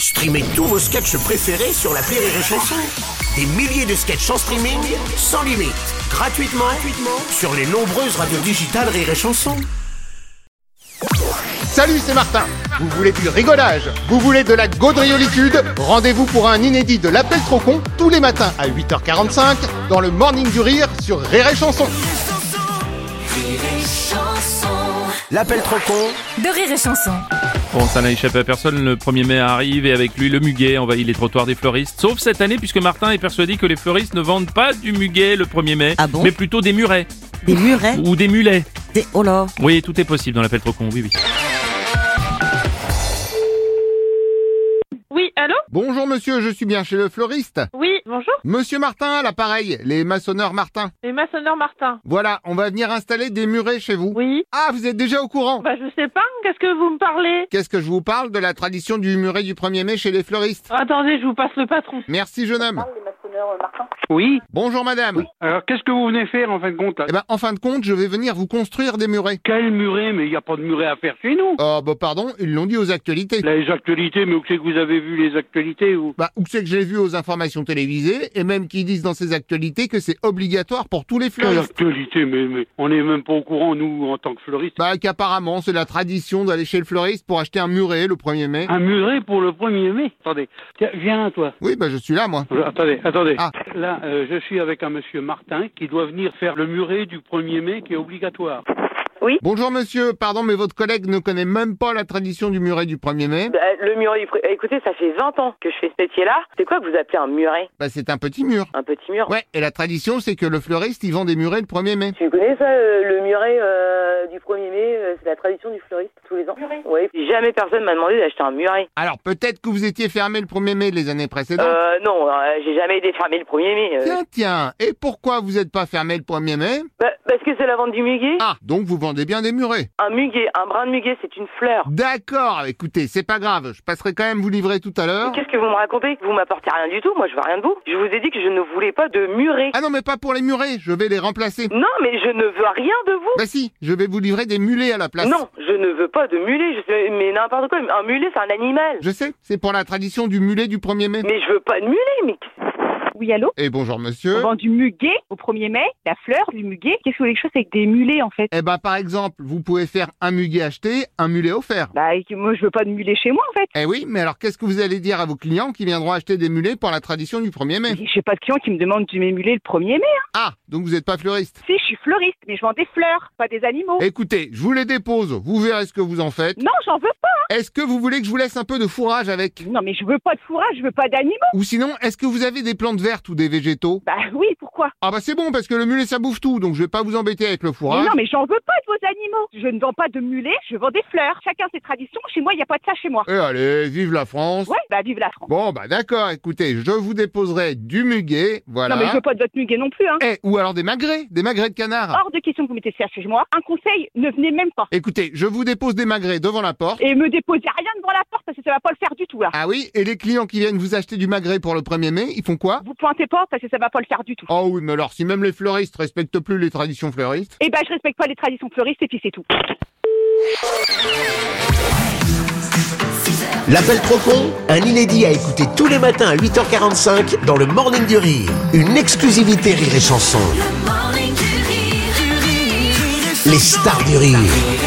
Streamez tous vos sketchs préférés sur l'appli Rire et Chanson. Des milliers de sketchs en streaming, sans limite, gratuitement sur les nombreuses radios digitales Rire et Chanson. Salut, c'est Martin. Vous voulez du rigolage? Vous voulez de la gaudriolitude? Rendez-vous pour un inédit de l'Appel trop con tous les matins à 8h45 dans le Morning du Rire sur Rire et Chanson. L'appel trop con de Rire et Chanson. Bon, ça n'a échappé à personne, le 1er mai arrive et avec lui le muguet envahit les trottoirs des fleuristes. Sauf cette année puisque Martin est persuadé que les fleuristes ne vendent pas du muguet le 1er mai, mais plutôt des murets. Des murets? Ou des mulets. Oh là. Oui, tout est possible dans l'appel trop con, oui. Oui, allô? Bonjour monsieur, je suis bien chez le fleuriste. Oui, bonjour. Monsieur Martin à l'appareil, les maçonneurs Martin. Les maçonneurs Martin. Voilà, on va venir installer des murets chez vous. Oui. Ah, vous êtes déjà au courant? Bah je sais pas, qu'est-ce que vous me parlez? Qu'est-ce que je vous parle de la tradition du muret du 1er mai chez les fleuristes? Attendez, je vous passe le patron. Merci jeune homme. Oui. Bonjour madame. Alors, qu'est-ce que vous venez faire en fin de compte là? Eh ben, en fin de compte, je vais venir vous construire des murets. Quel muret? Mais il n'y a pas de muret à faire chez nous. Oh, bah pardon, ils l'ont dit aux actualités. Les actualités, mais où c'est que vous avez vu les actualités ou? Bah, où c'est que j'ai vu aux informations télévisées, et même qu'ils disent dans ces actualités que c'est obligatoire pour tous les Quelle fleuristes. actualité? Mais on n'est même pas au courant, nous, en tant que fleuristes. Bah, qu'apparemment, c'est la tradition d'aller chez le fleuriste pour acheter un muret le 1er mai. Un muret pour le 1er mai? Attendez, tiens, viens toi. Oui, bah, je suis là, moi. Attendez. Ah. Là, je suis avec un monsieur Martin qui doit venir faire le muret du 1er mai qui est obligatoire. Bonjour monsieur, pardon, mais votre collègue ne connaît même pas la tradition du muret du 1er mai. Le muret, écoutez, ça fait 20 ans que je fais ce métier-là. C'est quoi que vous appelez un muret? Bah, c'est un petit mur. Un petit mur? Ouais, et la tradition, c'est que le fleuriste, il vend des murets le 1er mai. Tu connais ça, le muret du 1er mai? C'est la tradition du fleuriste tous les ans. Oui, jamais personne m'a demandé d'acheter un muret. Alors, peut-être que vous étiez fermé le 1er mai les années précédentes. Non, j'ai jamais été fermé le 1er mai. Tiens, et pourquoi vous êtes pas fermé le 1er mai? Parce que c'est la vente du muguet. Ah, donc vous vendez bien des murets. Un muguet, un brin de muguet, c'est une fleur. D'accord, écoutez, c'est pas grave, je passerai quand même vous livrer tout à l'heure. Qu'est-ce que vous me racontez? Vous m'apportez rien du tout, moi je veux rien de vous. Je vous ai dit que je ne voulais pas de muret. Ah non, mais pas pour les murets, je vais les remplacer. Non, mais je ne veux rien de vous. Bah si, je vais vous livrer des mulets à la place. Non, je ne veux pas de mulet, mais n'importe quoi. Un mulet, c'est un animal. Je sais, c'est pour la tradition du mulet du 1er mai. Mais je veux pas de mulet, mais... Oui, allô? Et bonjour monsieur. On vend du muguet au 1er mai, la fleur du muguet. Qu'est-ce que vous voulez que je fasse avec des mulets, en fait? Eh bah par exemple, vous pouvez faire un muguet acheté, un mulet offert. Bah, moi, je veux pas de mulet chez moi, en fait. Eh oui, mais alors qu'est-ce que vous allez dire à vos clients qui viendront acheter des mulets pour la tradition du 1er mai? J'ai pas de clients qui me demandent de mes mulets le 1er mai, hein. Ah, donc vous êtes pas fleuriste? Si, je suis fleuriste, mais je vends des fleurs, pas des animaux. Écoutez, je vous les dépose, vous verrez ce que vous en faites. Non, j'en veux pas, hein. Est-ce que vous voulez que je vous laisse un peu de fourrage avec? Non, mais je veux pas de fourrage, je veux pas d'animaux. Ou sinon, est-ce que vous avez des plantes vertes ou des végétaux? Bah oui, pourquoi? Ah bah c'est bon, parce que le mulet ça bouffe tout, donc je vais pas vous embêter avec le Mais fourrage. non, mais j'en veux pas de vos animaux. Je ne vends pas de mulets, je vends des fleurs. Chacun ses traditions, chez moi, il n'y a pas de ça chez moi. Et allez, vive la France. Ouais, bah vive la France. Bon bah d'accord, écoutez, je vous déposerai du muguet, voilà. Non, mais je veux pas de votre muguet non plus, hein. Ou alors des magrets de canard. Hors de question que vous mettez ça chez moi. Un conseil, ne venez même pas. Écoutez, je vous dépose des magrets devant la porte. Et me déposez rien devant la porte parce que ça va pas le faire du tout, là. Ah oui, et les clients qui viennent vous acheter du magret pour le 1er mai, ils font quoi? Vous pointez pas parce que ça va pas le faire du tout. Oh oui, mais alors si même les fleuristes respectent plus les traditions fleuristes. Eh ben, je respecte pas les traditions fleuristes et puis c'est tout. L'appel trop con, un inédit à écouter tous les matins à 8h45 dans le Morning du Rire. Une exclusivité Rire et Chanson. Les stars du rire.